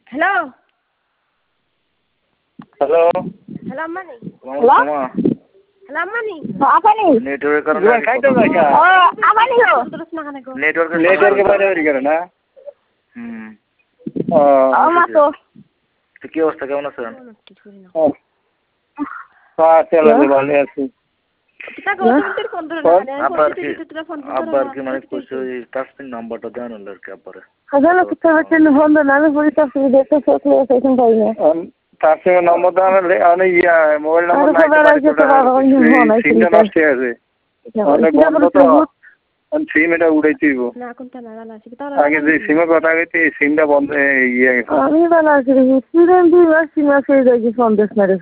Hello hello hello আম্মানি hello hello আম্মানি আপনি নেটওয়ার্কের কারণে খাইতে যাইকা ও আম্মানি হো নেটওয়ার্কের বাইরে হয়ে গেল না হুম ও আমা তো তো কি অবস্থা কেমন আছেন? ভালো আছি আব্বার কি মানে কইছে ওই টাচপিন নাম্বারটা দেন আর কি আব্বারে হাজার কিছু হচ্ছে না বন্ধ না আমি বলি তো দেখতে চোখে সেখান পাই না তার সঙ্গে নম্বর দেওয়া মানে মোবাইল নাম্বার নাই সিমটা নষ্ট হয়ে আছে অনেক বন্ধ তো সিম এটা উড়াইতেইব আগে যে সিমের কথা কইতে সিমটা বন্ধ ইয়ে আমি ভালো আছি রে সিরেন দুই মাস তিন মাস হয়ে যায় সন্দেশ না রে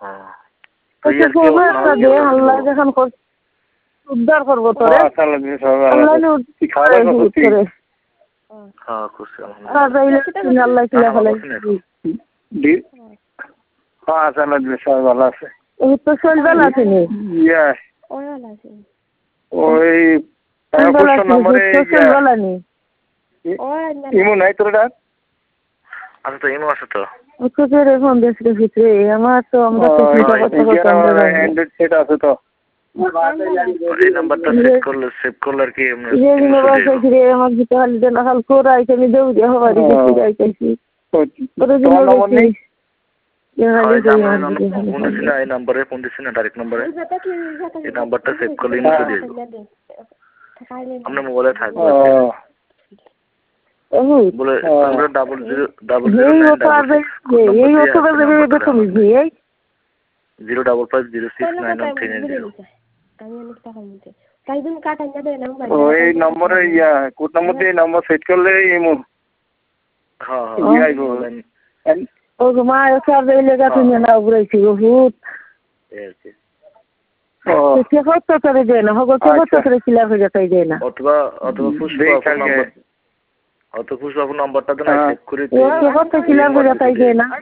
আল্লাহ যখন উদ্ধার করবো তোরে আল্লাহ কিলা ফেলে সবাই ভালো আছে এই তো শরীর ভালো আছে নি ওই ইমো নাই তোর আচ্ছা তো ইমো আছে তো সন্দেশের ভিতরে আমার তো আমরা তো অ্যান্ড্রয়েড সেট আছে তো এই নাম্বারটা সেভ করলে আর কি আমার ভিতরে হাল দেন হাল কোরাই আমি দেউ যে হবারি যাইতেছি তোমার নম্বর নেই এই নাম্বারে ফোন দিচ্ছি না ডাইরেক্ট নাম্বারে এই নাম্বারটা সেভ করলে ইমোতে দিয়ে দেবো আপনার মোবাইলে থাকবে বলে ডাবল জিরো 05506913990 ওই নম্বরে কোড নম্বর দিয়ে নম্বর সেট করলে ইমো ও মা সব এই লেগা তুমি না উড়াইছি বহুত সে কত করে দেয় না হগো কত করে খিলাফ হয়ে যায় দেয় না অথবা পুষ্পা নাম্বারটা দেন সেভ করে কত খিলাফ হয়ে যায় দেয় না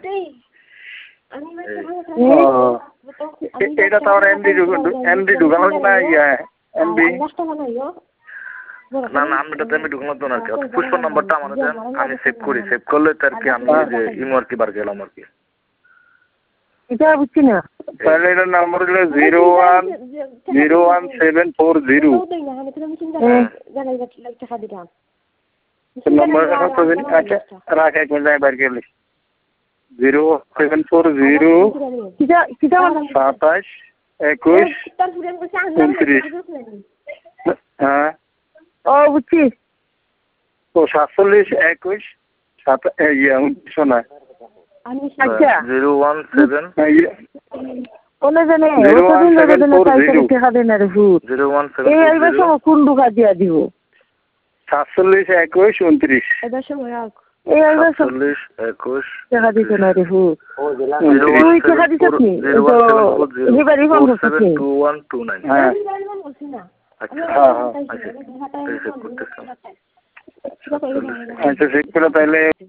এটা তো আর এমডি ঢুকানো না এমডি না না আমি এটাতে ঢুকলাম তো না আর কি পুষ্পার নাম্বারটা আমার দেন আমি সেভ করি সেভ করলে তার কি আমি যে ইমো আর কি বার গেলাম আর কি এটা বুঝছি না তাহলে এটার নাম্বার হলো 010740 নম্বর আচ্ছা রাখ এক মিনিট বার গেলি 0740 27 21 29 হ্যাঁ ও বুঝছি ও 47 21 19 না আচ্ছা 017 ওনে জানে ওতদিন ধরে দেন সাইকেল টাকা দেন রে ভূত 017 এই আইবা সব কোন দুকা দিয়া দিব 47 21 29 এটা সময় আক এই আইবা সব 47 21 টাকা দিতে না রে ভূত তুই টাকা দিছিস নি তো এবারে ফোন করছিস 2129 হ্যাঁ আচ্ছা হ্যাঁ আচ্ছা আচ্ছা ঠিক করে তাহলে